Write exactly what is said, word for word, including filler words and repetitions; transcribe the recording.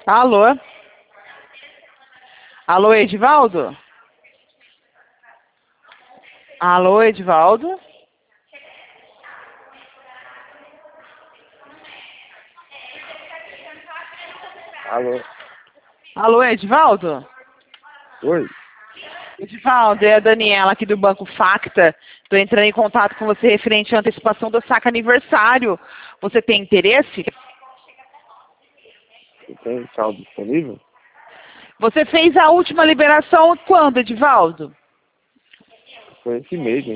Alô? Alô, Edivaldo? Alô, Edivaldo? Alô? Alô, Edivaldo? Oi? Edivaldo, é a Daniela aqui do Banco Facta. Estou entrando em contato com você referente à antecipação do saque aniversário. Você tem interesse? Você tem saldo disponível? Você fez a última liberação quando, Edivaldo? Foi esse mês, hein?